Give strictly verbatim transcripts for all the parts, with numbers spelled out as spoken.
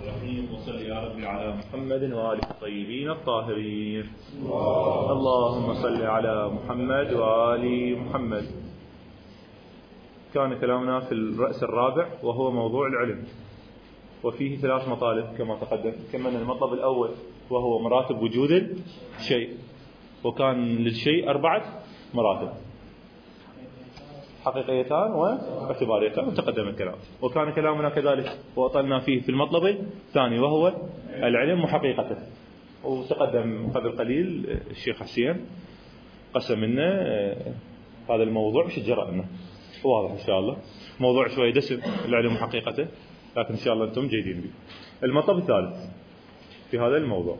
الرحيم. وصل يا رب على محمد وآله الطيبين الطاهرين. اللهم صل على محمد وآل محمد. كان كلامنا في الرأس الرابع وهو موضوع العلم، وفيه ثلاث مطالب كما تقدم. كملنا المطلب الأول وهو مراتب وجود الشيء، وكان للشيء أربعة مراتب: حقيقيتان واعتباريتان، وتقدم الكلام. وكان كلامنا كذلك وأطلنا فيه في المطلب الثاني وهو العلم وحقيقته، وتقدم قبل قليل الشيخ حسين قسم لنا هذا الموضوع وش جرى لنا. واضح إن شاء الله موضوع شوي دسم العلم وحقيقته، لكن إن شاء الله أنتم جيدين به. المطلب الثالث في هذا الموضوع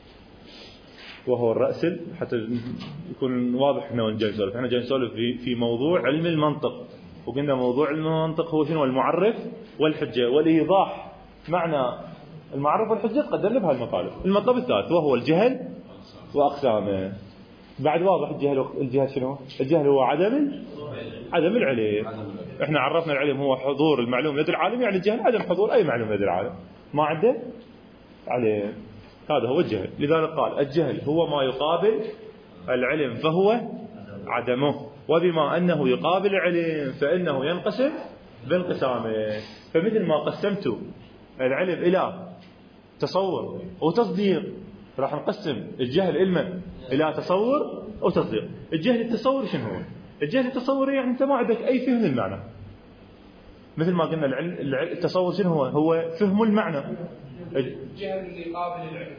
وهو الرأسل، حتى يكون واضح احنا وين جاي نسولف. احنا جاي نسولف في في موضوع علم المنطق، وقلنا موضوع علم المنطق هو شنو؟ المعرف والحجة والإيضاح. معنى المعرف والحجة تقدم بهالمطالب. المطلب الثالث وهو الجهل وأقسامه. بعد واضح الجهل. الجهل شنو؟ الجهل هو عدم عدم العلم. احنا عرفنا العلم هو حضور المعلوم لدى العالم، يعني الجهل عدم حضور أي معلوم لدى العالم، ما عنده علم. هذا هو الجهل. لذلك قال الجهل هو ما يقابل العلم فهو عدمه، وبما أنه يقابل العلم فإنه ينقسم بانقسامه. فمثل ما قسمت العلم إلى تصور وتصديق، راح نقسم الجهل علما إلى تصور وتصديق. الجهل التصوري شنو هو؟ الجهل التصوري يعني أنت ما عندك أي فهم للمعنى. مثل ما قلنا العلم التصور شنو هو؟ هو فهم المعنى. الجهل اللي يقابل العلم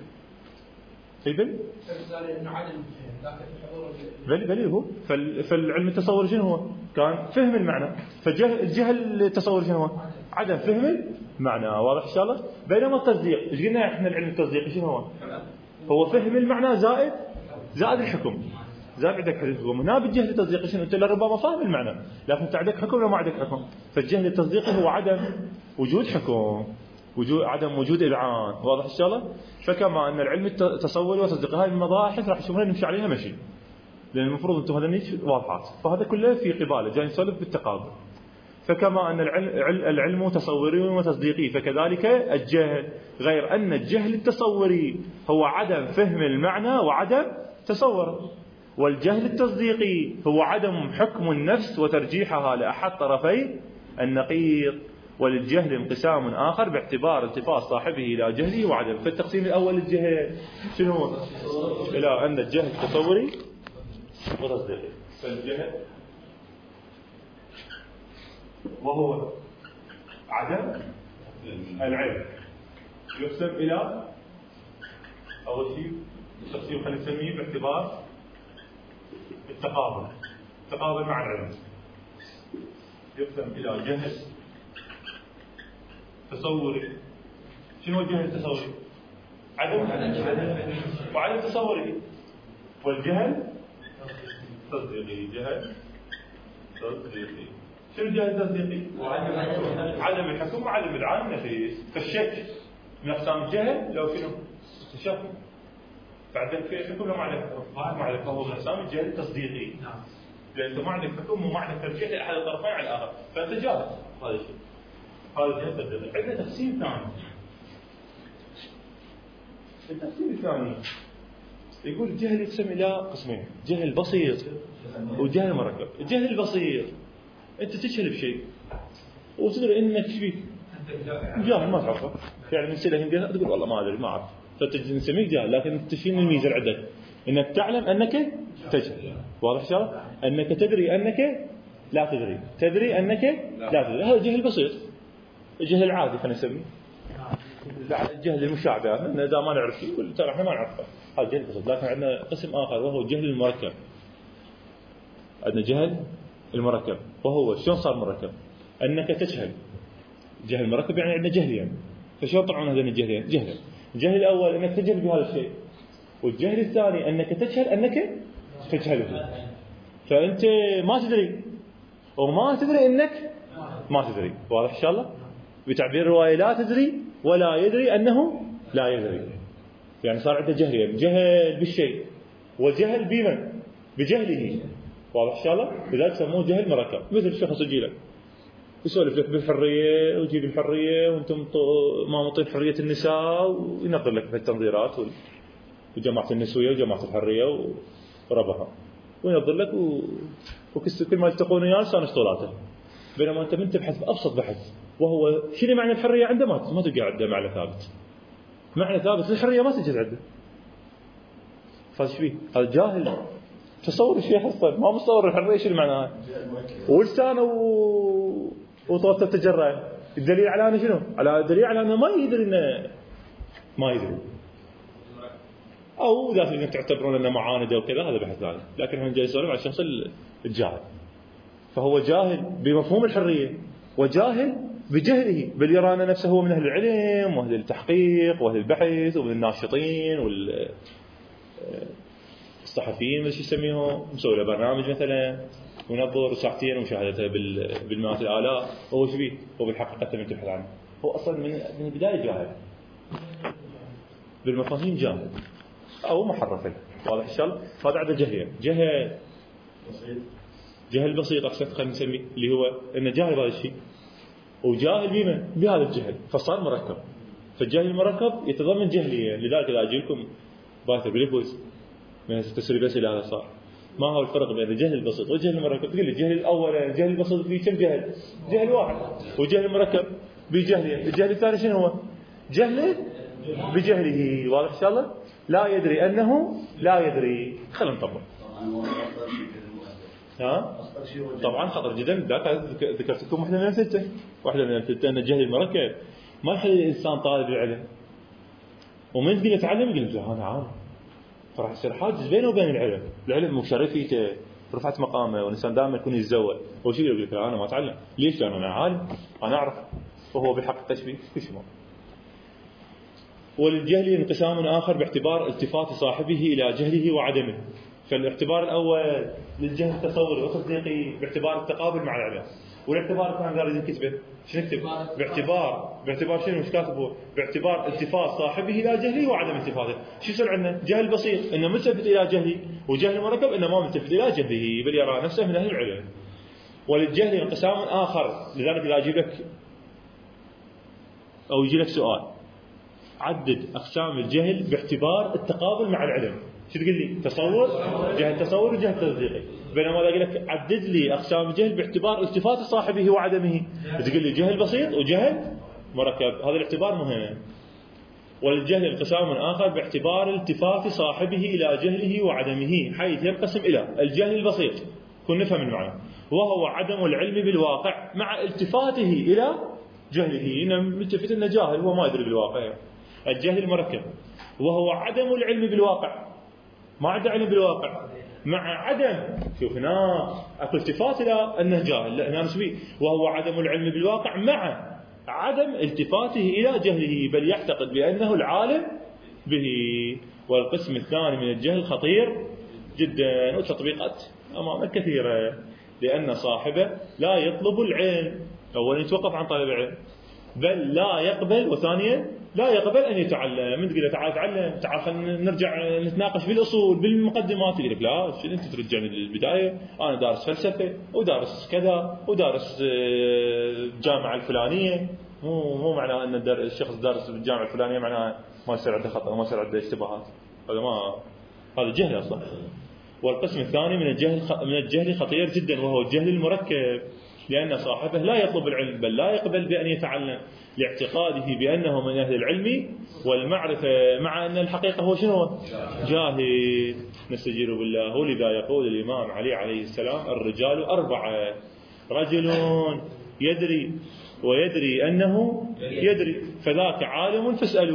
بل انه عدم الفهم، لكن الحضور بل بل هو فالعلم التصوري شنو هو؟ كان فهم المعنى. فالجهل التصوري شنو هو؟ عدم فهم المعنى. واضح ان شاء الله. بينما التصديق ايش قلنا احنا؟ العلم التصديقي شنو هو؟ هو فهم المعنى زائد زائد الحكم. زائد عندك حكم. هنا بالجهل التصديقي شنو؟ انت لربما فاهم المعنى لكن انت عندك حكم ولا ما عندك حكم. فالجهل التصديقي هو عدم وجود حكم، وجود عدم وجود إذعان. واضح إن شاء الله. فكما أن العلم التصوري وتصديق هذه المباحث راح يشوفونها نمشي عليها مشي، لأن المفروض أنتم هذا واضحات. فهذا كله في قباله جاي نسولف بالتقابل. فكما أن العلم, العلم تصوري وتصديقي فكذلك الجهل، غير أن الجهل التصوري هو عدم فهم المعنى وعدم تصوره، والجهل التصديقي هو عدم حكم النفس وترجيحها لأحد طرفي النقيض. وللجهل انقسام آخر باعتبار التفات صاحبه إلى جهله وعدم. فالتقسيم الأول للجهل شنو هو؟ إلى أن الجهل تصوري وتصديقي. فالجهل وهو عدم العلم يقسم إلى أول شيء التقسيم خلينا نسميه باعتبار التقابل. التقابل مع العلم يقسم إلى جهل تصوري. شنو الجهل التصوري؟ عدم وعدم تصوري. والجهل تصديقي. جهل تصديقي. شنو الجهل التصديقي؟ عدم الحكم وعدم العالم نفيس. فالشك من أقسام الجهل لو شنو؟ الشك. بعدين في حكم ولا ما عندك حكم؟ ما عندك. فهو من أقسام الجهل التصديقي، لأن أنت ما عندك حكم وما عندك ترجيح لأحد الطرفين على الآخر، فأنت جاهل. هذا الشيء. هذا الجهل التصديقي. عندنا تقسيم ثاني. التقسيم الثاني يقول الجهل يقسم إلى قسمين: جهل بسيط وجهل مركب. الجهل البسيط أنت تجهل بشيء وتدري إنك فيك جاهل ما تعرفه، يعني من سنة هندية تقول والله ما أدري ما أعرف، فتسميك جاهل. لكن تشين الميزة عندك إنك تعلم أنك تجهل. واضح شرط؟ أنك تدري أنك لا تدري، تدري أنك لا تدري. هذا جهل بسيط. الجهل العادي خلينا نسميه الجهل المشابه، إذا ما نعرف شيء يقول ترى إحنا ما نعرفه، هذا جهل بسيط. لكن عندنا قسم آخر وهو الجهل المركب. عندنا جهل المركب وهو شلون صار مركب؟ أنك تجهل. جهل مركب يعني عندنا جهلين يعني. فشلون طلعون هذين الجهلين؟ جهل. الجهل الأول أنك تجهل بهذا الشيء، والجهل الثاني أنك تجهل أنك تجهله. فأنت ما تدري وما تدري أنك ما تدري. واضح إن شاء الله. بتعبير الرواية لا تدري ولا يدري أنه لا يدري. يعني صار عنده جهلين: جهل بالشيء وجهل بمن؟ بجهله. واضح إن شاء الله. لذلك سموه جهل مركب. مثل شخص يجي لك يسولف لك بالحرية ويجيب الحرية وأنتم ما مطين حرية النساء، وينظر لك في التنظيرات وجماعة النسوية وجماعة الحرية وربها، وينظر لك و... وكل ما يلتقون وياه صار اسطولاته. بينما أنت من تبحث بأبسط بحث، وهو شنو معنى الحرية عنده، ما ما تلقى عنده معنى ثابت. معنى ثابت للحرية ما تجد عنده. فايش فيه؟ هذا جاهل، تصور الشيء أصلا ما متصور الحرية شنو معناها، ولسانه و... وطوته تجرأ. الدليل على أنه شنو؟ على الدليل على أنه ما يدري إنه ما يدري، أو إذا فيكم تعتبرون أنه معاندة وكذا، هذا بحث ثاني. لكن احنا جاي نسولف على الشخص الجاهل. فهو جاهل بمفهوم الحرية، وجاهل بجهله، بل يرى أن نفسه هو من أهل العلم وأهل التحقيق وأهل البحث ومن الناشطين والصحفيين، مش يسميهم، مسوي له برنامج مثلا ونظر ساعتين ومشاهدته بالمئات الآلاف. هو شو بيه؟ هو بالحقيقة من تبحث عنه هو أصلا من من البداية جاهل بالمفاهيم، جاهل أو محرف. واضح الشغل؟ هذا عنده جهل جهل جهل بسيط أحسن خلينا نسميه، اللي هو إنه جاهل بهذا الشيء، وجاهل بما بهذا الجهل، فصار مركب. فالجهل المركب يتضمن جهلية. لذلك إذا أجيلكم باثر بالفوز من التسريب بس إلى هذا صار، ما هو الفرق بين الجهل البسيط والجهل المركب؟ تقول لي الجهل الأول، الجهل البسيط فيه كم جهل؟ جهل واحد. والجهل المركب بجهله. الجهل الثاني شنو هو؟ جهله بجهله. واضح إن شاء الله؟ لا يدري أنه لا يدري. خلينا نطبق. ها؟ طبعا خطر جدا. ذكرت لكم واحدة من الستة، واحدة من الستة أن الجهل المركب ما يخلي الإنسان طالب العلم، ومن تقول يتعلم يقول له أنا عارف، فراح يصير حاجز بينه وبين العلم. العلم مشرفيته، رفعت مقامه، والإنسان دائما يكون يتزوج. هو شيء يقول لك أنا ما أتعلم. ليش؟ لأن أنا عالم، أنا أعرف. وهو بالحق تشبيه كل شيء. وللجهل انقسام آخر باعتبار التفات صاحبه إلى جهله وعدمه. فالاعتبار الأول للجهل التصوري وتصديقي باعتبار التقابل مع العلم. والاعتبار الثاني قال لي كتبه شنو نكتب؟ باعتبار باعتبار شنو مش كاتبه؟ باعتبار التفات صاحبه إلى جهله وعدم التفاته. شو يصير عندنا؟ جهل بسيط إنه ملتفت إلى جهله، وجهل مركب إنه ما ملتفت إلى جهله بل يرى نفسه من أهل العلم. وللجهل انقسام آخر. لذلك إذا أجيب لك أو يجي لك سؤال عدد أقسام الجهل باعتبار التقابل مع العلم، شو تقول لي؟ تصور، جهل تصور وجهل تصديقي. بينما إذا أقول لك عدد لي أقسام الجهل باعتبار التفات صاحبه وعدمه، تقول لي جهل بسيط وجهل مركب. هذا الاعتبار مهم. وللجهل انقسام آخر باعتبار التفات صاحبه إلى جهله وعدمه، حيث ينقسم إلى الجهل البسيط، كن نفهم المعنى، وهو عدم العلم بالواقع مع التفاته إلى جهله، إنه ملتفت إنه جاهل هو ما يدري بالواقع. الجهل المركب وهو عدم العلم بالواقع، ما عنده علم بالواقع مع عدم، شوف هنا اكو التفات الى انه جاهل، لا هنا نسوي وهو عدم العلم بالواقع مع عدم التفاته الى جهله، بل يعتقد بانه العالم به. والقسم الثاني من الجهل خطير جدا، وتطبيقات امامه كثيره، لان صاحبه لا يطلب العلم، اولا يتوقف عن طلب العلم، بل لا يقبل، وثانيا لا يقبل أن يتعلم. من تقول له تعال تعلم، تعال خلينا نرجع نتناقش بالأصول بالمقدمات، يقول لك لا شنو أنت ترجعني للبداية، أنا دارس فلسفة ودارس كذا ودارس الجامعة الفلانية. مو مو معناه أن الشخص دارس بالجامعة الفلانية معناه ما يصير عنده خطأ وما يصير عنده اشتباهات. هذا ما هذا جهل أصلا. والقسم الثاني من الجهل من الجهل خطير جدا، وهو الجهل المركب، لأن صاحبه لا يطلب العلم بل لا يقبل بأن يتعلم، لاعتقاده بأنه من أهل العلم والمعرفة، مع أن الحقيقة هو شنو؟ جاهل. نستجير بالله. ولذا يقول الإمام علي عليه السلام الرجال أربعة: رجل يدري ويدري أنه يدري فذاك عالم فاسألوا،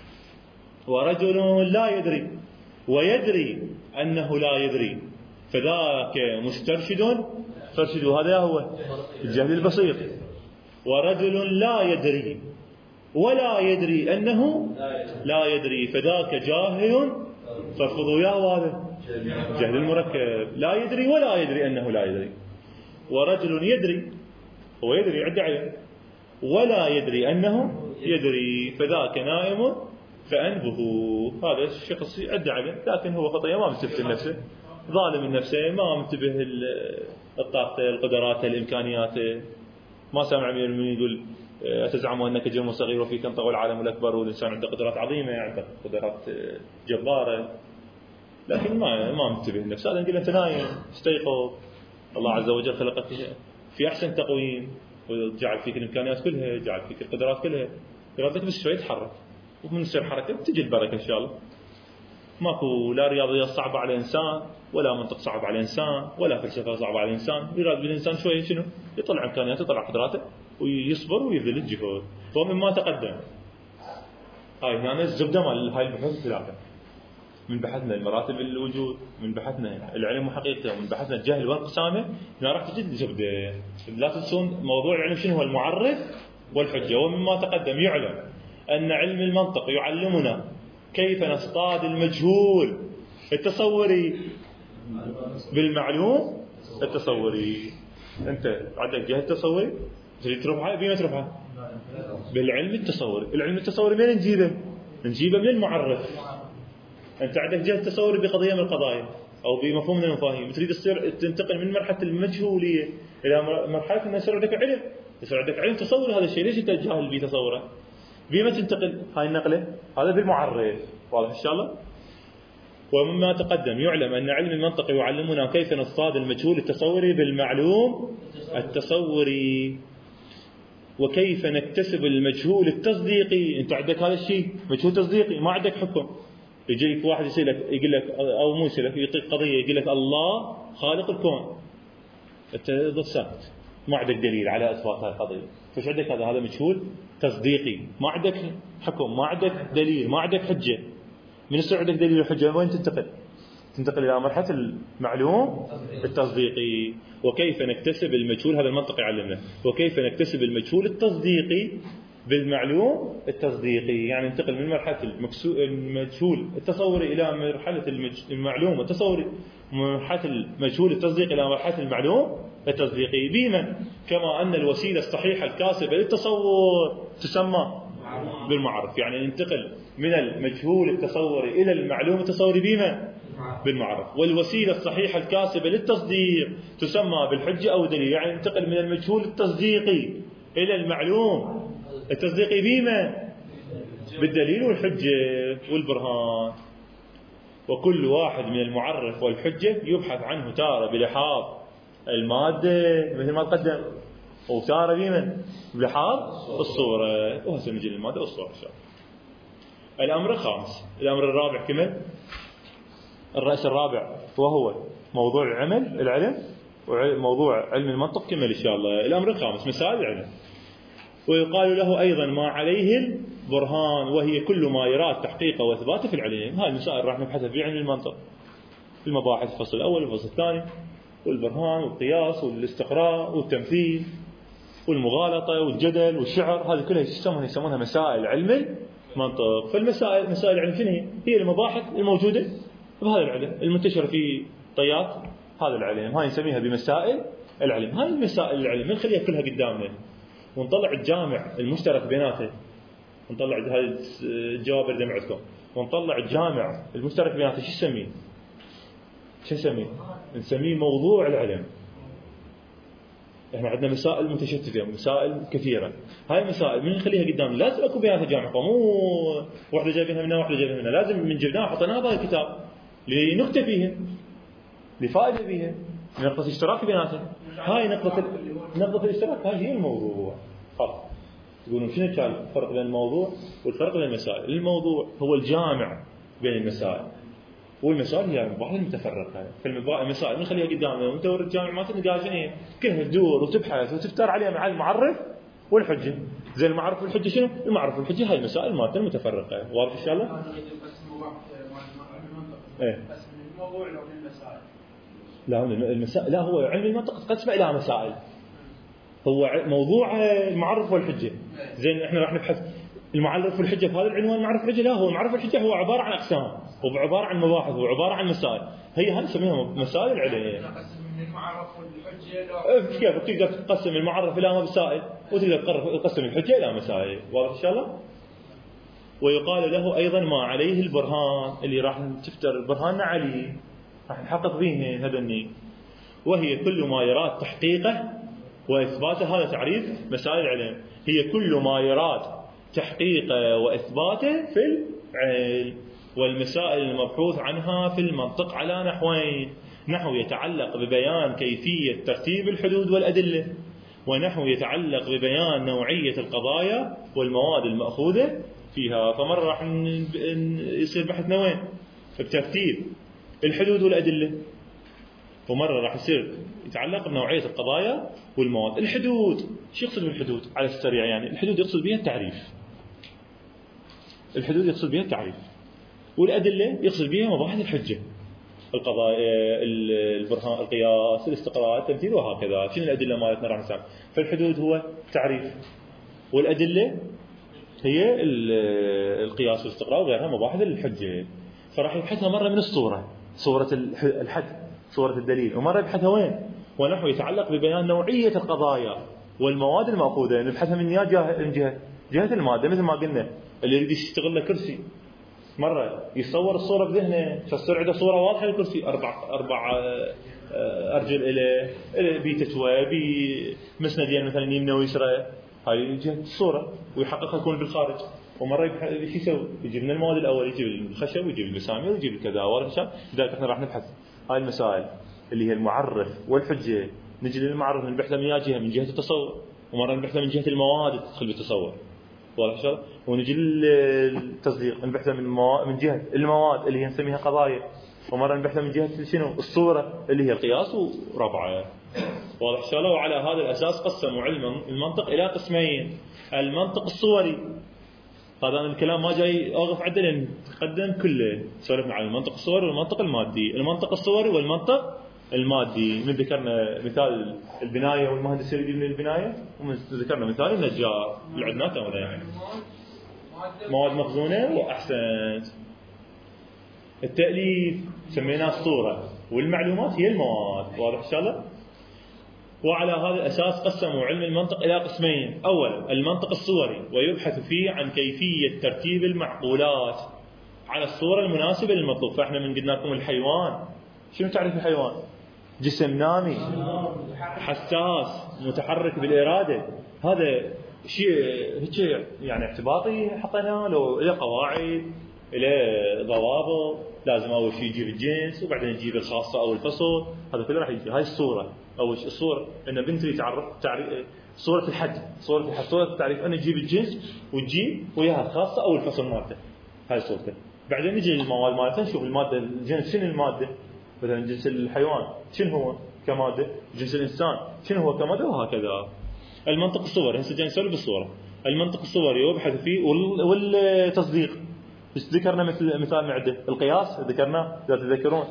ورجل لا يدري ويدري أنه لا يدري فذاك مسترشد فارشدوا. هذا هو الجهل البسيط. ورجل لا يدري ولا يدري أنه لا يدري فذاك جاهل فارفضوا. يا هذا جهل المركب، لا يدري ولا يدري أنه لا يدري. ورجل يدري هو يدري عنده علم ولا يدري أنه يدري فذاك نائم فأنبه. هذا الشخص عنده علم لكن هو خطيئة، ما مستفتن نفسه، ظالم النفس، ما منتبه الطاقة القدرات الإمكانيات. ما سامع أمير المؤمنين يقول أتزعم أنك جرم صغير وفيك أنطق العالم الأكبر، والإنسان عنده قدرات عظيمة، عنده قدرات جبارة، لكن ما ما منتبه لنفسه. هذا نقول أنت نايم، استيقظ، الله عز وجل خلقك في أحسن تقويم وجعل فيك الإمكانيات كلها، جعل فيك القدرات كلها، يراد لك بس شوي تحرك، ومن يصير حركة تجي البركة إن شاء الله. ماكو لا رياضيات صعبة على الإنسان، ولا منطق صعب على الإنسان، ولا فلسفة صعبة على الإنسان. يراد بالإنسان شوي شنو؟ يطلع إمكانياته، يطلع قدراته، ويصبر ويبذل الجهد. ومما تقدم هاي هنا الزبدة مال هاي البحوث الثلاثة، من بحثنا المراتب الوجود، من بحثنا العلم وحقيقته، ومن بحثنا الجهل وانقسامه، هنا راح تجد الزبدة. لا تنسون موضوع العلم شنو هو؟ المعرف والحجة. ومما تقدم يعلم أن علم المنطق يعلمنا كيف نصطاد المجهول التصوري بالمعلوم التصوري. أنت عندك جهل تصوري تريد ترفعه، بما ترفعه بالعلم التصوري. العلم التصوري من نجيبه؟ نجيبه من المعرف. أنت عندك جهل تصوري بقضية من القضايا أو بمفهوم من المفاهيم، تريد تصير تنتقل من مرحلة المجهولية إلى مرحلة أن يصير عندك علم، يصير عندك علم تصوري. هذا الشيء ليش أنت جاهل به تصوره؟ بما تنتقل هاي النقلة؟ هذا بالمعرف. واضح إن شاء الله؟ ومما تقدم يعلم أن علم المنطق يعلمنا كيف نصطاد المجهول التصوري بالمعلوم التصوري، وكيف نكتسب المجهول التصديقي. أنت عندك هذا الشيء مجهول تصديقي، ما عندك حكم. يجيك واحد يسألك يقول لك، أو مو يسألك، يعطيك قضية يقول لك الله خالق الكون، أنت ضد ساكت، ما عندك دليل على إثبات هذه القضية. فش عندك؟ هذا هذا مجهول تصديقي، ما عندك حكم، ما عندك دليل، ما عندك حجة. من يصير عندك دليل وحجة؟ وين تنتقل؟ تنتقل إلى مرحلة المعلوم التصديقي. وكيف نكتسب المجهول، هذا المنطق يعلمنا، وكيف نكتسب المجهول التصديقي بالمعلوم التصديقي. يعني ننتقل من مرحلة المجهول التصوري إلى مرحلة المعلوم التصوري، من مرحلة المجهول التصديقي إلى مرحلة المعلوم التصديقي. بما كما أن الوسيلة الصحيحة الكاسبة للتصور تسمى بالمعرف. يعني ننتقل من المجهول التصوري إلى المعلوم التصوري بما بالمعرف. والوسيلة الصحيحة الكاسبة للتصديق تسمى بالحجة أو دليل. يعني ننتقل من المجهول التصديقي إلى المعلوم التصديقي بما بالدليل والحجة والبرهان. وكل واحد من المعرف والحجة يبحث عنه تارة بلحاظ المادة مثل ما تقدم، وتارة بمن؟ بلحاظ الصورة. وهسه نجي للمادة والصورة إن شاء الله. الأمر الخامس، الأمر الرابع كمل، الرأس الرابع وهو موضوع العمل العلم وموضوع علم المنطق كمل إن شاء الله. الأمر الخامس مسائل العلم، ويقال له أيضا ما عليه البرهان، وهي كل ما يراد تحقيقه وإثباته في العلم. هاي المسائل راح نبحثها في علم المنطق في المباحث، الفصل الأول والفصل الثاني، والبرهان والقياس والاستقراء والتمثيل والمغالطة والجدل والشعر. هذه كلها يسمونها يسمونها مسائل علم المنطق. فالمسائل مسائل العلم شنو هي؟ هي المباحث الموجودة بهذا العلم المنتشرة في طيات هذا العلم، هاي نسميها بمسائل العلم. هاي المسائل العلم نخليها كلها قدامنا، ونطلع الجامع المشترك بيناتها، ونطلع هذه الجواب اللي معكم، ونطلع الجامع المشترك بيناتها. شو نسميه؟ شو نسميه؟ نسميه موضوع العلم. احنا عندنا مسائل متشتتة، مسائل كثيرة. هاي المسائل من نخليها قدامنا لازم اكو بيناتها جامع، مو واحدة جايبينها منها واحدة جايبينها منها، لازم من جبناها حطيناها بهذا الكتاب لنكتة فيها، لفائدة فيها، نقطة اشتراك بيناتها. هاي نقطة نقطة الاشتراك، هاي هي الموضوع. خلاص تقولون شنو كان الفرق بين الموضوع والفرق بين المسائل؟ الموضوع هو الجامع بين المسائل، والمسائل هي المباحث المتفرقة. فالمسائل نخليها قدامنا وندور الجامع ما تنقال شنو هي، كلها تدور وتبحث وتفتر عليها مع المعرف والحجة. زي المعرف والحجة شنو؟ المعرف والحجة هاي المسائل مالتنا المتفرقة. واضح إن شاء الله؟ إيه. بس من الموضوع لو من المسائل. لا المسائل، لا هو علم المنطق تقسم إلى مسائل. هو موضوع المعرف والحجة. زين احنا راح نبحث المعرف والحجة في هذا العنوان. المعرف والحجة لا، هو المعرف والحجة هو عبارة عن أقسام، وعبارة عن مباحث، وعبارة عن مسائل. هي هذه نسميها مسائل العلم. نقسم من المعرف والحجة. كيف تقدر تقسم المعرف إلى مسائل، وتقدر تقسم الحجة إلى مسائل. واضح إن شاء الله؟ ويقال له أيضا ما عليه البرهان، اللي راح تفتر برهاننا عليه، راح نحقق به هذا الني، وهي كل ما يراد تحقيقه وإثباته. هذا تعريف مسائل العلم، هي كل ما يراد تحقيقه وإثباته في العلم. والمسائل المبحوث عنها في المنطق على نحوين: نحو يتعلق ببيان كيفية ترتيب الحدود والأدلة، ونحو يتعلق ببيان نوعية القضايا والمواد المأخوذة فيها. فمرة راح يصير بحثنا وين؟ بترتيب الحدود والأدلة، ومرة راح يصير يتعلق بنوعية القضايا والمواد. الحدود شو يقصد بالحدود على السريع؟ يعني الحدود يقصد بها التعريف، الحدود يقصد بها التعريف، والأدلة يقصد بها مباحث الحجة، القضايا، البرهان، القياس، الاستقراء، التمثيل، وهكذا. شنو الأدلة مالتنا راح نسمع؟ فالحدود هو تعريف، والأدلة هي القياس والاستقراء وغيرها مباحث الحجة. فراح يبحثها مرة من الصورة، صورة الحد، صورة الدليل، ومرة يبحثها وين؟ ونحو يتعلق ببيان نوعية القضايا والمواد المأخوذة. نبحثها من جهة من جهة جهة المادة، مثل ما قلنا اللي يريد يشتغل له كرسي، مرة يصور الصورة بذهنه، فتصير عنده صورة واضحة للكرسي، أربع أربع أرجل إليه، بتتوى، بمسندين مثلا يمنى ويسرى، هاي جهة الصورة، ويحققها يكون بالخارج. ومرة شو يسوي؟ يجيب لنا المواد الأول، يجيب الخشب ويجيب المسامير ويجيب الكذا والخشب. لذلك احنا راح نبحث هاي المسائل اللي هي المعرف والحجة. نجي للمعرف نبحثها من جهة من جهة التصور، ومرة نبحثها من جهة المواد تدخل بالتصور، واضح شلون؟ ونجي للتصديق نبحثها من مو... من جهة المواد اللي هي نسميها قضايا، ومرة نبحثها من جهة شنو؟ الصورة اللي هي القياس وربعه، واضح شلون؟ وعلى هذا الأساس قسموا علم المنطق إلى قسمين: المنطق الصوري. هذا الكلام ما جاي أوقف عنده لأن تقدم كله سولفنا عن المنطق الصوري والمنطق المادي. المنطق الصوري والمنطق المادي، من ذكرنا مثال البناية والمهندس اللي يبني البناية، ومن ذكرنا مثال النجار اللي عندنا تونا، يعني مواد مخزونة. وأحسنت. التأليف سميناه الصورة، والمعلومات هي المواد، واضح إن شاء الله؟ وعلى هذا الأساس قسموا علم المنطق إلى قسمين: أول المنطق الصوري، ويبحث فيه عن كيفية ترتيب المعقولات على الصورة المناسبة للمطلوب. فإحنا من قلنا لكم الحيوان، شنو تعرف الحيوان؟ جسم نامي حساس متحرك بالإرادة. هذا شيء هيك يعني اعتباطي حطيناه، لو إلى قواعد، إلى ضوابط. لازم أول شيء يجيب الجنس، وبعدين يجيب الخاصة أو الفصل. هذا كله راح يجي. هاي الصورة، أول شيء الصورة إن بنت لي تعرف تعرف صورة الحد، صورة الحد، صورة التعريف، أنا تجيب الجنس وتجيب وياها الخاصة أو الفصل مالته. هاي صورته. بعدين نجي للمواد مالته، نشوف المادة الجنس شنو المادة، مثلا جنس الحيوان شنو هو كمادة، جنس الإنسان شنو هو كمادة، وهكذا. المنطق الصوري هسه جاي نسولف بالصورة. المنطق الصوري يبحث فيه والتصديق. بس ذكرنا مثل مثال معده القياس، ذكرناه اذا تذكرون.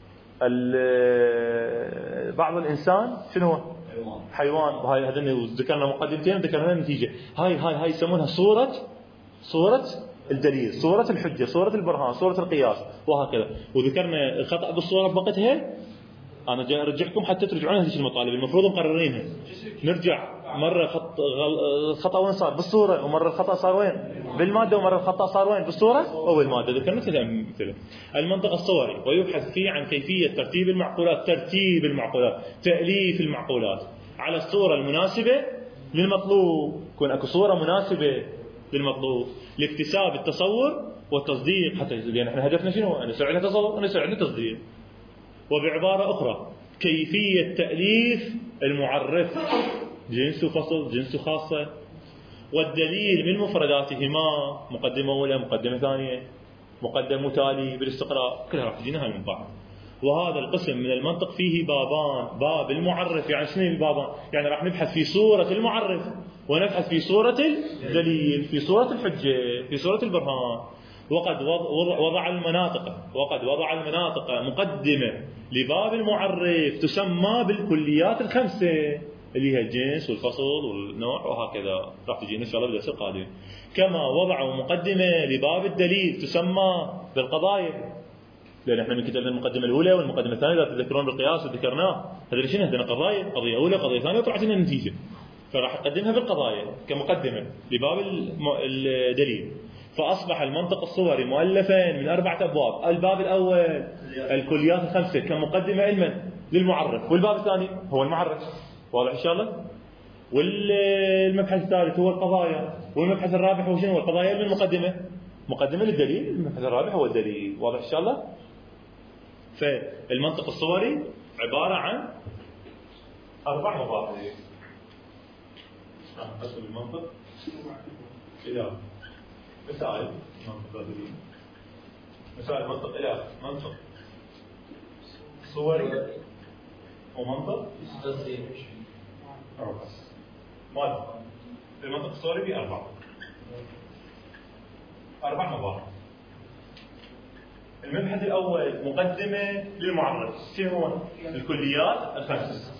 بعض الانسان شنو هو؟ حيوان. وهاي هذين ذكرنا مقدمتين، ذكرنا النتيجه. هاي هاي هاي يسمونها صوره صوره الدليل، صوره الحجه، صوره البرهان، صوره القياس، وهكذا. وذكرنا الخطا بالصوره بوقتها. انا جاي ارجعكم حتى ترجعون هذه المطالب المفروض مقررينها. نرجع مرة خط غل... خطأ وين صار؟ بالصورة. ومرة الخطأ صار وين؟ بالمادة. ومرة الخطأ صار وين؟ بالصورة أو بالمادة. ذكرنا كذا مثلا. المنطق الصوري ويبحث فيه عن كيفية ترتيب المعقولات، ترتيب المعقولات، تأليف المعقولات على الصورة المناسبة للمطلوب. يكون اكو صورة مناسبة للمطلوب لاكتساب التصور والتصديق. حتى لأن احنا هدفنا شنو؟ أن يصير عندنا تصور وأن يصير عندنا تصديق. وبعبارة أخرى كيفية تأليف المعرف، جنس وفصل، جنس وخاصة، والدليل من مفرداتهما، مقدمة أولى، مقدمة ثانية، مقدم متالي بالاستقراء، كلها راح تجينا هاي من بعض. وهذا القسم من المنطق فيه بابان: باب المعرف، يعني شنو البابان؟ يعني راح نبحث في صورة المعرف، ونبحث في صورة الدليل، في صورة الحجة، في صورة البرهان. وقد وضع المناطق وقد وضع المناطق مقدمة لباب المعرف تسمى بالكليات الخمسة، اللي هي الجنس والفصل والنوع وهكذا. راح تجينا إن شاء الله بالدرس القادم. كما وضعوا مقدمة لباب الدليل تسمى بالقضايا، لأن احنا من كتبنا المقدمة الأولى والمقدمة الثانية إذا تذكرون بالقياس وذكرناه. هذا شنو؟ عندنا قضايا، قضية أولى قضية ثانية، وطلعت لنا النتيجة. فراح أقدمها بالقضايا كمقدمة لباب الدليل. فأصبح المنطق الصوري مؤلفا من أربعة أبواب. الباب الأول الكليات الخمسة كمقدمة علما للمعرف، والباب الثاني هو المعرف. واضح إن شاء الله؟ والمبحث الثالث هو القضايا، والمبحث الرابع هو شنو؟ القضايا من المقدمة، مقدمة للدليل. المبحث الرابع هو الدليل. واضح إن شاء الله؟ فالمنطق الصوري عبارة عن أربع مباحث. أصل المنطق إلى مسائل منطق مسائل منطق إلى منطق صوري ومنطق أربعة. ماذا؟ المنطق الصوري فيه أربعة أربع مباحث. المبحث الأول مقدمة للمعرف. شنو هو؟ الكليات الخمسة.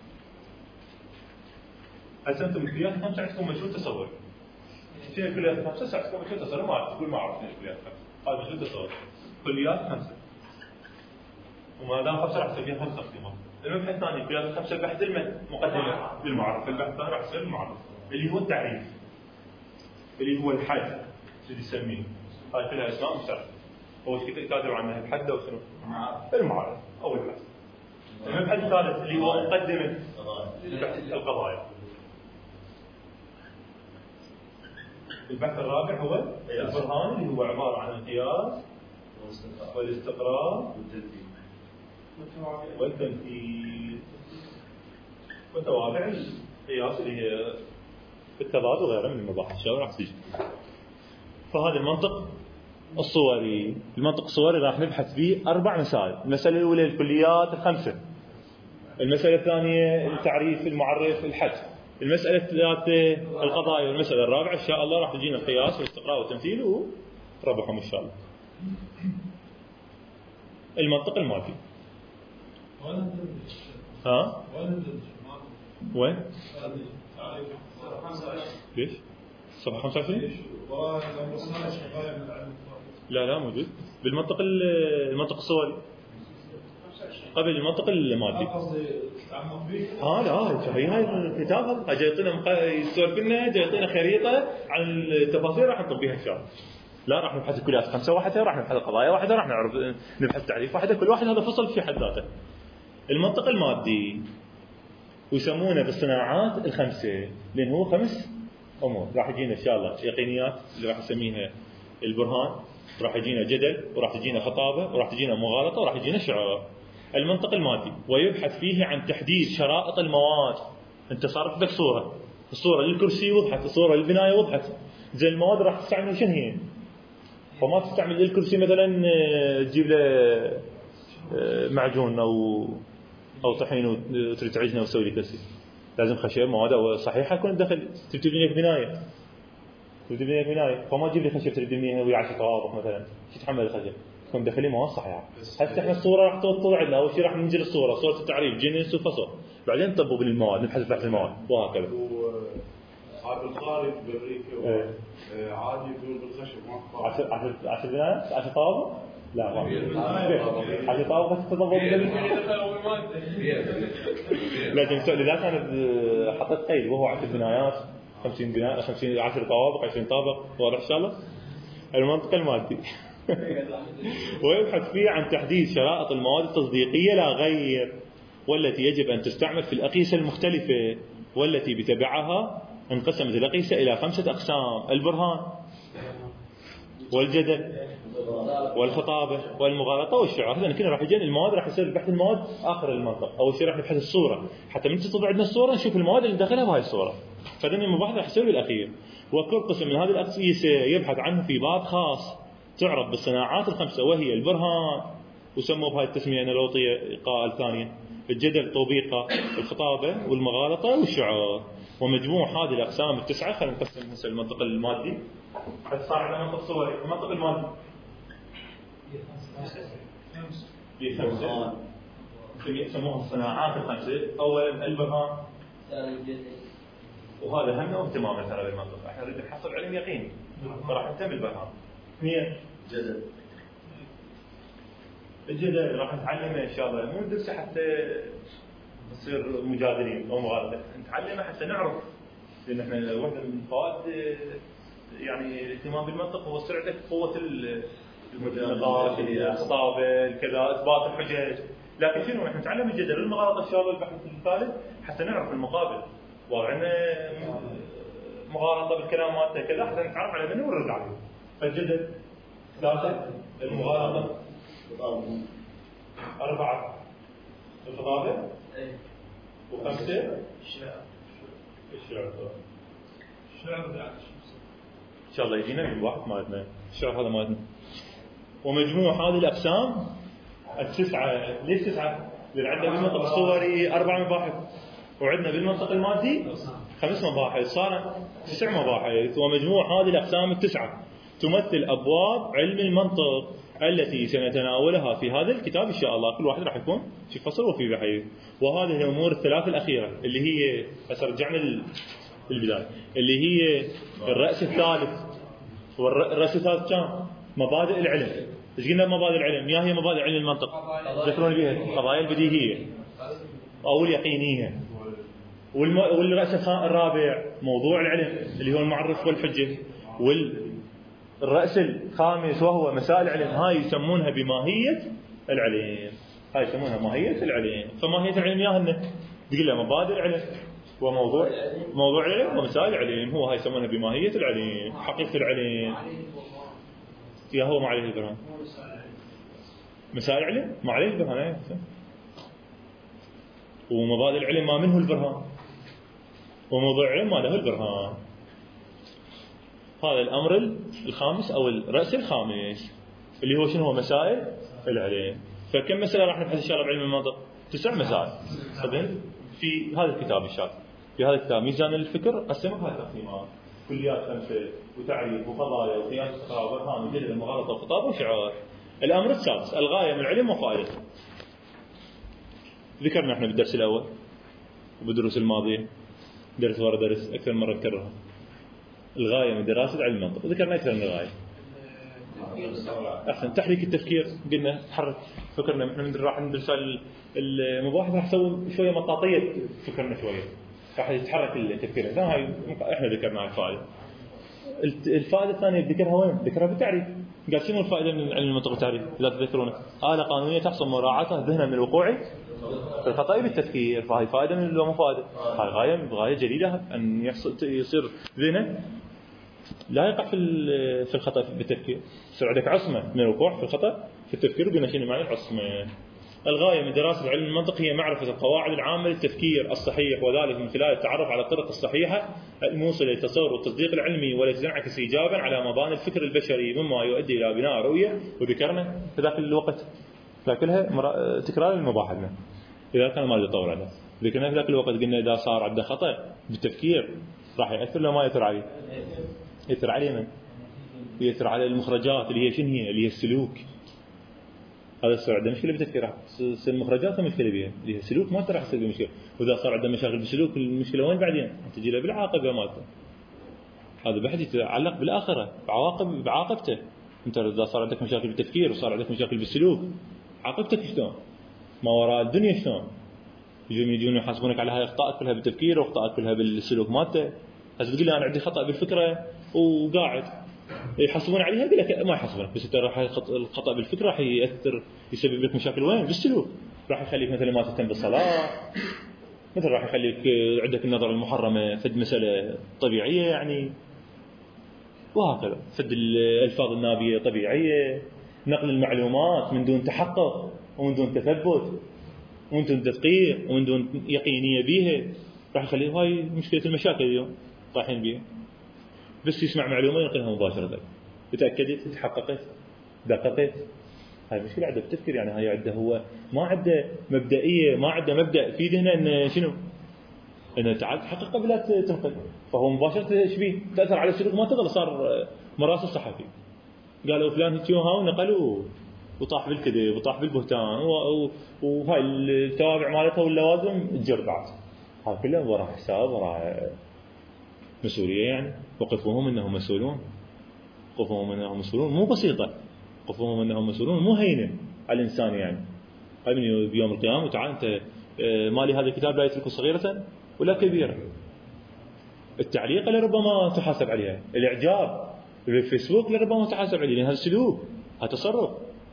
هسه أنتم الكليات الخمسة عندكم مجهول تصور. شنو الكليات الخمسة؟ عندكم مجهول تصور. ما أعرف تقول ما أعرف شنو الكليات الخمسة. هذا مجهول تصور. كليات خمسة. وما دام خمسة راح تسويها خمسة اختيارات. المبحث الثاني الكليات الخمسة البحث المقدمة للمعرف. البحث الثاني راح يصير المعرف اللي هو التعريف، اللي هو الحد اللي يسميه. هاي كلها أسماء مشتركة. هو ايش كاتب عنها؟ الحد او شنو؟ المعرف او البحث. المبحث الثالث اللي هو مقدمه البحث القضايا. البحث الرابع هو البرهان اللي هو عباره عن القياس والاستقراء والتنفيذ وتوابع القياس اللي هي التضاد وغيرها من المباحث. شو راح تيجي؟ فهذا المنطق الصوري. المنطق الصوري راح نبحث فيه أربع مسائل. المسألة الأولى الكليات الخمسة، المسألة الثانية التعريف المعرف الحد، المسألة الثالثة القضايا، والمسألة الرابعة إن شاء الله راح تجينا القياس والاستقراء والتمثيل وربحهم إن شاء الله. المنطق المادي. ها؟ وين؟ ليش؟ صفحة خمسة وعشرين؟ لا لا موجود بالمنطق المنطق الصوري قبل المنطق المادي. ها لا هي هاي الكتاب جاي يعطينا يسولف لنا، جاي يعطينا خريطه عن التفاصيل راح نطبق بها ان شاء الله. لا راح نبحث الكليات خمسه واحده، راح نبحث القضايا واحده، راح نعرف نبحث تعريف واحده، كل واحد هذا فصل في حد ذاته. المنطق المادي ويسمونه بالصناعات الخمسه لان هو خمس امور. راح يجينا ان شاء الله يقينيات اللي راح نسميها البرهان، راح يجينا جدل، وراح تجينا خطابه، وراح تجينا مغالطه، وراح يجينا شعار. المنطق المادي ويبحث فيه عن تحديد شرائط المواد. انت صارت لك صوره، الصوره للكرسي وضحت، الصوره للبنايه وضحت، زين المواد راح تستعمل شنو هي؟ فما تستعمل للكرسي مثلا تجيب له معجون او او طحين وتريد تعجنه وتسوي لي كرسي. لازم خشب مواد صحيحه تكون تدخل. تبني لك بنايه تبني لك بنايه فما تجيب لي خشب تريد تبنيها ويا عشر طوابق مثلا، شو تحمل الخشب؟ تكون داخلي مواد صحيحه. هسه احنا الصوره راح تطلع لنا اول شيء راح ننزل الصوره، صوره التعريف جنس وفصل، بعدين نطبق بالمواد، نبحث بحث المواد وهكذا. هذا الخارج بامريكا عادي يقول بالخشب ما عشر عشر عشر بنايات عشر طوابق؟ لا ما عشر طوابق بس تطبق لازم تسوي. لذلك انا حطيت قيد وهو عشر بنايات، خمسين بناء، خمسين عشر طوابق، عشرين طابق. واضح ان شاء الله؟ المنطق المادي ويبحث فيه عن تحديد شرائط المواد التصديقية لا غير، والتي يجب أن تستعمل في الأقيسة المختلفة، والتي بتبعها انقسمت الأقيسة إلى خمسة أقسام: البرهان والجدل والخطابة والمغالطة والشعار. إذا كنا راح يجينا المواد، راح يصير بحث المواد آخر المنطق. أول شيء راح نبحث الصورة، حتى من تطلع عندنا الصورة نشوف المواد اللي داخلها بهاي الصورة. فذن المباحث راح يصير بالأخير. وكل قسم من هذه الأقيسة يبحث عنه في باب خاص تعرف بالصناعات الخمسة، وهي البرهان وسموا بهاي التسمية نلوطية قائل ثانية، الجدل طوبيقة، الخطابة والمغالطة والشعار. ومجموع هذه الأقسام التسعة خلينا نقسم هسه المنطق المادي. حتى صار عندنا منطق صوري. المنطق المادي خمسة يسموها الصناعات الخمسة. أولا البرهان، وهذا هم اهتمامنا ترى بالمنطق، احنا نريد نحصل علم يقيني فراح نهتم بالبرهان. اثنين جدل. الجدل راح نتعلمه ان شاء الله، مو ندرسه حتى نصير مجادلين او مغالطه، نتعلمه حتى نعرف. لان احنا واحده من فوائد يعني الاهتمام بالمنطق هو سرعه قوه النقاش، الخطابه، كذا، اثبات الحجج. لكن شنو احنا نتعلم الجدل والمغالطه ان شاء الله البحث الثالث حتى نعرف المقابل. وضعنا مغالطه بالكلام مالته كذا حتى نتعرف على منه ونرد عليه. فالجدل ثلاثه المغالطه، اربعه الخطابه، وخمسه الشعر. الشعر الشعر بعد ان شاء الله يجينا من واحد مالتنا الشعر هذا مالتنا. ومجموع هذه الاقسام التسعه، ليش تسعه؟ لان عندنا بالمنطق الصوري اربع مباحث، وعندنا بالمنطق المادي خمس مباحث، صار تسع مباحث. ومجموع هذه الاقسام التسعه تمثل ابواب علم المنطق التي سنتناولها في هذا الكتاب ان شاء الله. كل واحد راح يكون في فصل وفي بحث. وهذه الامور الثلاث الاخيره اللي هي هسه رجعنا للبدايه، اللي هي الراس الثالث. والراس الثالث كان مبادئ العلم. ايش قلنا مبادئ العلم؟ يا هي مبادئ علم المنطق ذكرون بها القضايا البديهيه او اليقينيه. والم... والراس الرابع موضوع العلم اللي هو المعرف والحجه. والراس الخامس وهو مسائل العلم، هاي يسمونها بماهيه العلم. هاي يسمونها ماهيه العلم. فماهيه العلم يا هن تقول لها مبادئ العلم وموضوع موضوع العلم ومسائل العلم، هو هاي يسمونها بماهيه العلم، حقيقه العلم. يا هو ما عليه البرهان، مسائل العلم ما عليه البرهان، ومبادئ العلم ما منه البرهان، وموضوع العلم ما له البرهان. هذا الأمر الخامس أو الرأس الخامس اللي هو شنو هو مسائل العلم. فكم مسألة راح نبحث إن شاء الله بعلم المنطق؟ تسع مسائل خذين في هذا الكتاب إن شاء الله. في هذا الكتاب ميزان الفكر قسمها هذه التقسيمات: كليات خمسة، وتعريف، وقضايا، وقياس الخطاب، وبرهان، وجدل، المغالطة، وخطاب، وشعار. الأمر السادس الغاية من العلم وفائدته. ذكرنا احنا بالدرس الأول وبالدروس الماضية، درس ورا درس أكثر مرة نكررها. الغاية من دراسة علم المنطق ذكرنا أكثر من الغاية. أحسن تحريك التفكير، قلنا تحرك فكرنا. احنا من راح ندرس المباحث راح نسوي شوية مطاطية فكرنا شوية، راح يتحرك التفكير. هاي احنا ذكرنا الفائدة. الفائدة الثانية ذكرها وين؟ ذكرها بالتعريف. قال شنو الفائدة من علم المنطق والتعريف؟ إذا تذكرونه آلة قانونية تحصل مراعاتها ذهنا من الوقوع في الخطأ بالتفكير. فهي فائدة من لو مفائدة. هاي غاية غاية جديدة أن يحصل يصير ذهنه لا يقع في في الخطأ بالتفكير، يصير عندك عصمة من الوقوع في الخطأ في التفكير. وقلنا شنو معنى العصمة. الغاية من دراسة علم المنطق هي معرفة القواعد العامة للتفكير الصحيح، وذلك من خلال التعرف على الطرق الصحيحة الموصلة للتصور والتصديق العلمي والتي تنعكس إيجابا على مباني الفكر البشري مما يؤدي إلى بناء رؤية. وذكرنا في ذاك الوقت لكنها تكرار المباحثنا إذا كان ما يتطور عنه. ذكرنا في ذاك الوقت قلنا إذا صار عنده خطأ بالتفكير راح يأثر لو ما يأثر عليه. يأثر عليه من؟ يأثر على المخرجات اللي هي شنو هي؟ اللي هي السلوك. هذا صار عنده مشكلة بالتفكير، المخرجات مشكلة بها، اللي هي السلوك ما راح يصير مشكلة. وإذا صار عنده مشاكل بالسلوك المشكلة وين بعدين؟ تجي له بالعاقبة مالته. هذا بحث يتعلق بالآخرة بعواقب بعاقبته. أنت إذا صار عندك مشاكل بالتفكير وصار عندك مشاكل بالسلوك عاقبتك شلون؟ ما وراء الدنيا شلون؟ يجون يجون يحاسبونك على هاي أخطاءك كلها بالتفكير وأخطاءك كلها بالسلوك مالته. هسه تقول لي أنا عندي خطأ بالفكرة وقاعد يحاسبون عليها، يقول لك ما يحاسبونك، بس انت راح الخطأ بالفكرة راح يأثر يسبب لك مشاكل وين؟ بالسلوك. راح يخليك مثلا ما تهتم بالصلاة، مثلا راح يخليك عندك النظر المحرمة فد مسألة طبيعية يعني، وهكذا. فد الألفاظ النابية طبيعية، نقل المعلومات من دون تحقق ومن دون تثبت ومن دون تدقيق ومن دون يقينية بيها راح يخليه. هاي مشكلة المشاكل اليوم طايحين بيها. بس يسمع معلومة ينقلها مباشرة، تأكدت، تحققت، دققت. هاي مشكلة عنده بالتفكير يعني. هاي عنده هو ما عنده مبدئية، ما عنده مبدأ في ذهنه إن شنو؟ إنه تعال تحقق قبل لا تنقل. فهو مباشرة إيش بيه؟ تأثر على السلوك ما تقدر. صار مراسل صحفي قالوا فلان هتيوها ونقلوا وطاح بالكذب وطاح بالبهتان وهاي التوابع مالتها واللوازم تجربعت. هاي كلها وراء حساب وراء مسؤولية يعني. وقفوهم أنهم مسؤولون، وقفوهم أنهم مسؤولون مو بسيطة، وقفوهم أنهم مسؤولون مو هينة على الإنسان يعني. قبل بيوم القيامة وتعال أنت مالي هذا الكتاب لا يترك صغيرة ولا كبيرة. التعليق لربما تحاسب عليها، الإعجاب بالفيسبوك لربما تحاسب عليه، لأن هذا سلوك، هذا تصرف.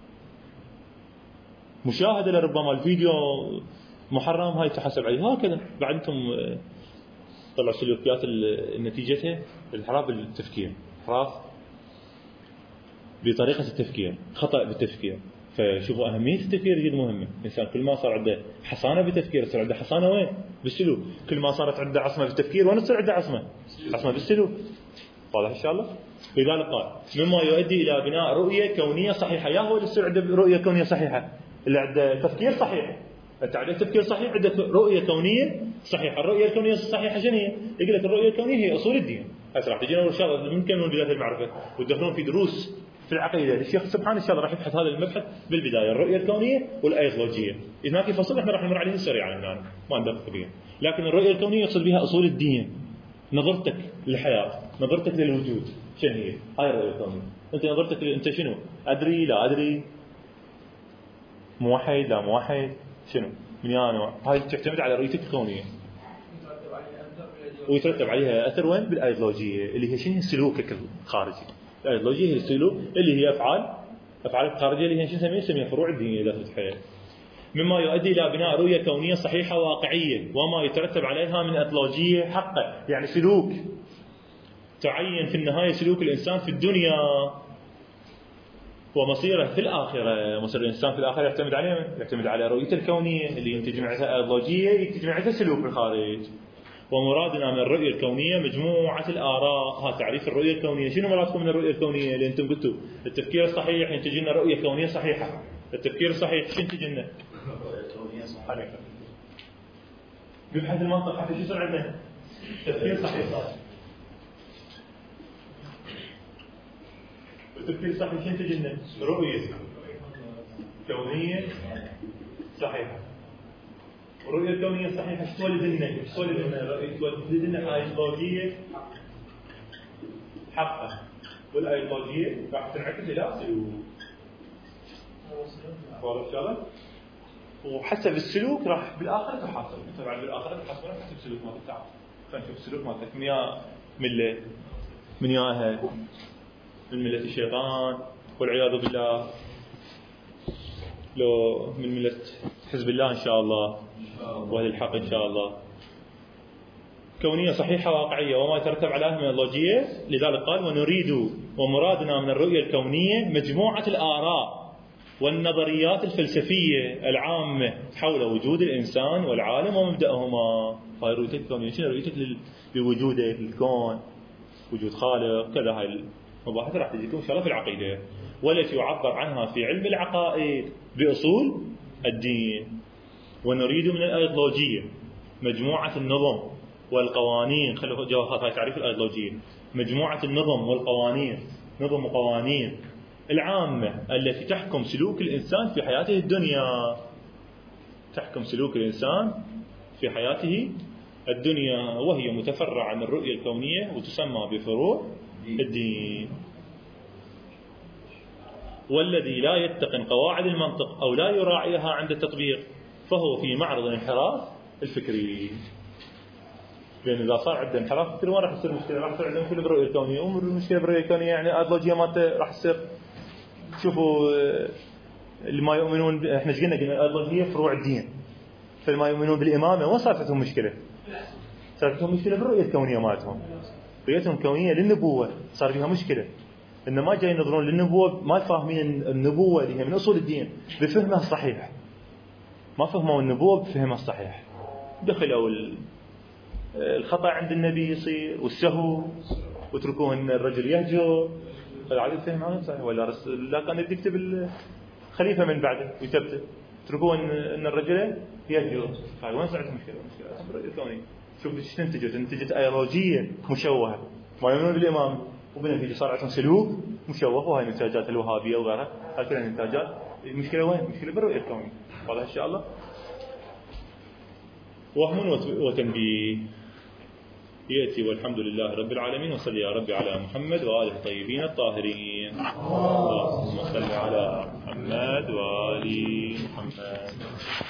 مشاهدة لربما الفيديو محرم، هاي تحاسب عليه. هكذا بعد أنتم طلع سلوكيات نتيجتها الانحراف بالتفكير، انحراف بطريقة التفكير، خطأ بالتفكير. فشوفوا أهمية التفكير جدا مهمة. الإنسان كل ما صار عنده حصانة بالتفكير يصير عنده حصانة وين؟ بالسلوك. كل ما صارت عنده عصمة بالتفكير وين تصير عنده عصمة؟ عصمة بالسلوك. واضح إن شاء الله؟ لذلك قال مما يؤدي إلى بناء رؤية كونية صحيحة. يا هو اللي يصير عنده رؤية كونية صحيحة اللي عنده تفكير صحيح. أنت عندك تفكير صحيح، عندك رؤية كونية صحيحة. الرؤية الكونية الصحيحة شنو هي؟ يقول لك الرؤية الكونية هي أصول الدين. هسه راح تجينا أول شغلة من كانوا بداية المعرفة وتدخلون في دروس في العقيدة. الشيخ سبحان إن شاء الله راح يبحث هذا المبحث بالبداية، الرؤية الكونية والأيديولوجية. إذا في فصل إحنا راح نمر عليه سريعا الآن ما ندقق فيه. لكن الرؤية الكونية يقصد بها أصول الدين، نظرتك للحياة، نظرتك للوجود. شنو هي؟ هاي الرؤية الكونية. أنت نظرتك أنت شنو؟ أدري لا أدري، موحد لا موحد، شنو؟ من يعني هاي تعتمد على رؤيتك الكونية ويترتب عليها أثر وين؟ بالأيديولوجية اللي هي شنو؟ سلوكك الخارجي. الأيديولوجية هي السلوك اللي هي أفعال أفعال الخارجية اللي هي شنو نسميها؟ نسميها فروع الدينية إذا تتحيل. مما يؤدي إلى بناء رؤية كونية صحيحة واقعية وما يترتب عليها من أيديولوجية حقة، يعني سلوك تعين في النهاية سلوك الإنسان في الدنيا ومصيره في الآخرة. مصير الإنسان في الآخرة يعتمد عليه، يعتمد على رؤيته الكونية اللي ينتج معها أيديولوجية ينتج معها سلوك بالخارج. ومرادنا من الرؤية الكونية مجموعة الآراء. ها تعريف الرؤية الكونية. شنو مرادكم من الرؤية الكونية اللي أنتم قلتوا؟ التفكير الصحيح ينتج لنا رؤية كونية صحيحة. التفكير الصحيح شو ينتج لنا؟ ببحث المنطق حتى شو يصير عندنا؟ تفكير صحيح. التفكير الصحيح شو ينتج لنا؟ رؤية كونية صحيحة. الرؤية الكونية الصحيحة شو تولد لنا؟ شو تولد لنا؟ رؤية تولد لنا أيديولوجية حقة، والأيديولوجية راح تنعكس إلى سلوك. واضح شغله؟ وحسب السلوك راح بالآخرة تحاسب. طبعا بالآخرة تحاسب حسب السلوك ما تتعب. خلينا نشوف السلوك مالتك من يا ملة من ياها من ملة الشيطان والعياذ بالله، لو من ملة حزب الله إن شاء الله وأهل الحق إن شاء الله. كونية صحيحة واقعية وما يترتب عليها من أيديولوجية. لذلك قال ونريد ومرادنا من الرؤية الكونية مجموعة الآراء والنظريات الفلسفية العامة حول وجود الإنسان والعالم ومبدأهما. هاي رؤيتك الكونية. شنو رؤيتك لوجودك للكون؟ وجود خالق كذا. هاي المباحث راح تجيكم إن شاء الله في العقيدة والتي يعبر عنها في علم العقائد بأصول الدين. ونريد من الأيديولوجية مجموعة النظم والقوانين. خلوا جوهرات هاي تعريف الأيديولوجية. مجموعة النظم والقوانين، نظم وقوانين العامة التي تحكم سلوك الإنسان في حياته الدنيا. تحكم سلوك الإنسان في حياته الدنيا وهي متفرعة عن الرؤية الكونية وتسمى بفروع الدين. والذي لا يتقن قواعد المنطق أو لا يراعيها عند التطبيق فهو في معرض الانحراف الفكري. لأن إذا صار عنده انحراف فكري ما راح يصير مشكلة، راح يصير عندهم كل بالرؤية الكونية. أمر المشكلة بالرؤية الكونية يعني أيديولوجية مالته راح تصير. شوفوا اللي ما يؤمنون احنا ايش قلنا؟ قلنا الأيديولوجية فروع الدين. فالما يؤمنون بالإمامة وين صارت لهم مشكلة؟ صارت لهم مشكلة بالرؤية الكونية مالتهم. رؤيتهم كونية للنبوة صار فيها مشكلة. إن ما جاي ينظرون للنبوة، ما فاهمين النبوة اللي هي من أصول الدين بفهمها الصحيح. ما فهموا النبوة بفهمها الصحيح. دخلوا الخطأ عند النبي يصير والسهو وتركوه إن الرجل يهجر. فالعادة فهم هذا صحيح ولا رسول لا كان يكتب الخليفة من بعده ويثبته. تركوه إن إن الرجل يهجر. هاي وين صارت المشكلة؟ المشكلة بالرؤية الكونية. شوف ايش تنتجت؟ انتجت أيديولوجية مشوهة. ما يؤمنون بالإمام وبالنتيجة صار عندهم سلوك مشوه. وهاي نتاجات الوهابية وغيرها. هاي كلها نتاجات. المشكلة وين؟ المشكلة بالرؤية الكونية. واضح إن شاء الله. وهم وتنبيه. يأتي والحمد لله رب العالمين. وصلي يا ربي على محمد وآله الطيبين الطاهرين. اللهم صل على محمد وآل محمد.